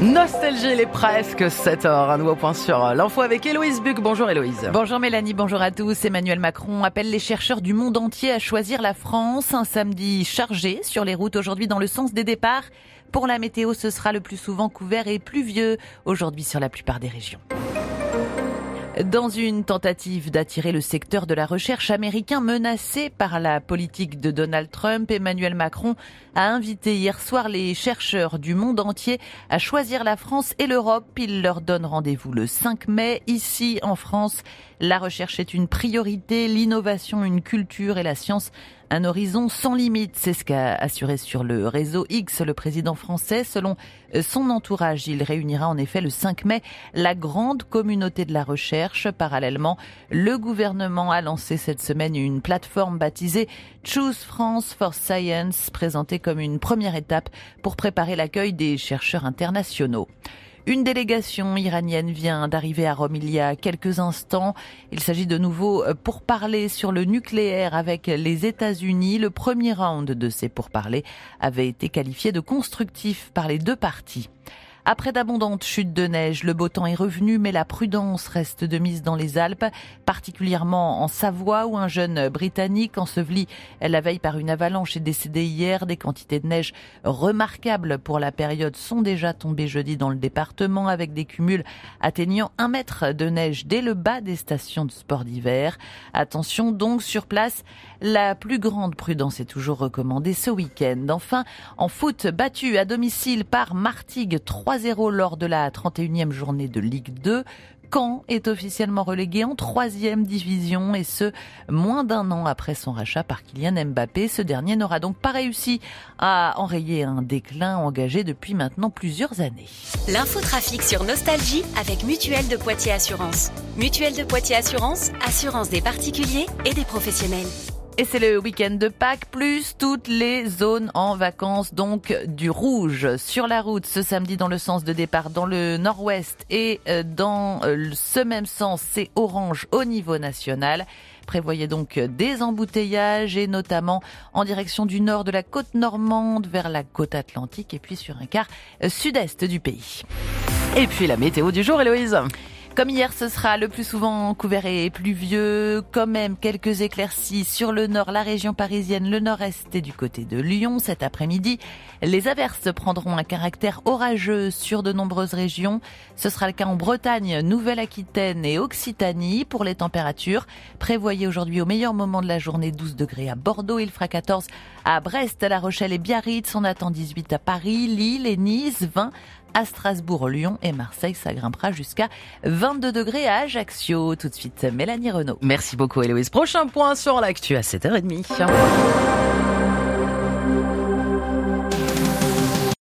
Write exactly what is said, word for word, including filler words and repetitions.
Nostalgie, il est presque sept heures. Un nouveau point sur l'info avec Héloïse Buc. Bonjour Héloïse. Bonjour Mélanie, bonjour à tous. Emmanuel Macron appelle les chercheurs du monde entier à choisir la France. Un samedi chargé sur les routes aujourd'hui dans le sens des départs. Pour la météo, ce sera le plus souvent couvert et pluvieux aujourd'hui sur la plupart des régions. Dans une tentative d'attirer le secteur de la recherche américain menacé par la politique de Donald Trump, Emmanuel Macron a invité hier soir les chercheurs du monde entier à choisir la France et l'Europe. Il leur donne rendez-vous le cinq mai. Ici, en France, la recherche est une priorité, l'innovation, une culture et la science un horizon sans limite. C'est ce qu'a assuré sur le réseau X le président français. Selon son entourage, il réunira en effet le cinq mai la grande communauté de la recherche. Parallèlement, le gouvernement a lancé cette semaine une plateforme baptisée Choose France for Science, présentée comme une première étape pour préparer l'accueil des chercheurs internationaux. Une délégation iranienne vient d'arriver à Rome il y a quelques instants. Il s'agit de nouveau pourparlers sur le nucléaire avec les États-Unis. Le premier round de ces pourparlers avait été qualifié de constructif par les deux parties. Après d'abondantes chutes de neige, le beau temps est revenu, mais la prudence reste de mise dans les Alpes, particulièrement en Savoie où un jeune Britannique enseveli la veille par une avalanche est décédé hier. Des quantités de neige remarquables pour la période sont déjà tombées jeudi dans le département avec des cumuls atteignant un mètre de neige dès le bas des stations de sport d'hiver. Attention donc sur place, la plus grande prudence est toujours recommandée ce week-end. Enfin, en foot, battu à domicile par Martigues trois à zéro lors de la trente et unième journée de Ligue deux. Caen est officiellement relégué en troisième division et ce, moins d'un an après son rachat par Kylian Mbappé. Ce dernier n'aura donc pas réussi à enrayer un déclin engagé depuis maintenant plusieurs années. L'infotrafic sur Nostalgie avec Mutuelle de Poitiers Assurance. Mutuelle de Poitiers Assurance, assurance des particuliers et des professionnels. Et c'est le week-end de Pâques, plus toutes les zones en vacances, donc du rouge sur la route ce samedi dans le sens de départ dans le nord-ouest et dans ce même sens, c'est orange au niveau national. Prévoyez donc des embouteillages et notamment en direction du nord de la côte normande vers la côte atlantique et puis sur un quart sud-est du pays. Et puis la météo du jour, Héloïse. Comme hier, ce sera le plus souvent couvert et pluvieux. Quand même, quelques éclaircies sur le nord, la région parisienne, le nord-est et du côté de Lyon. Cet après-midi, les averses prendront un caractère orageux sur de nombreuses régions. Ce sera le cas en Bretagne, Nouvelle-Aquitaine et Occitanie. Pour les températures, prévoyez aujourd'hui au meilleur moment de la journée douze degrés à Bordeaux. Il fera quatorze à Brest, à La Rochelle et Biarritz. On attend dix-huit à Paris, Lille et Nice, vingt à Strasbourg, Lyon et Marseille. Ça grimpera jusqu'à vingt-deux degrés à Ajaccio. Tout de suite, Mélanie Renaud. Merci beaucoup Héloïse. Prochain point sur l'actu à sept heures trente.